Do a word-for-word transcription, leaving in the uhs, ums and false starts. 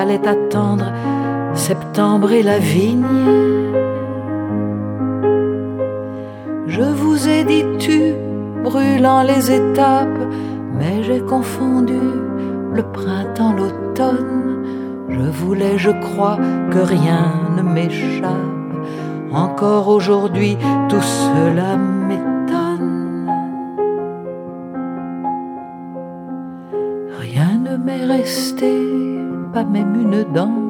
Allait attendre septembre et la vigne. Je vous ai dit tu, brûlant les étapes, mais j'ai confondu le printemps, l'automne. Je voulais, je crois, que rien ne m'échappe. Encore aujourd'hui, tout cela m'étonne. Rien ne m'est resté, pas même une dent.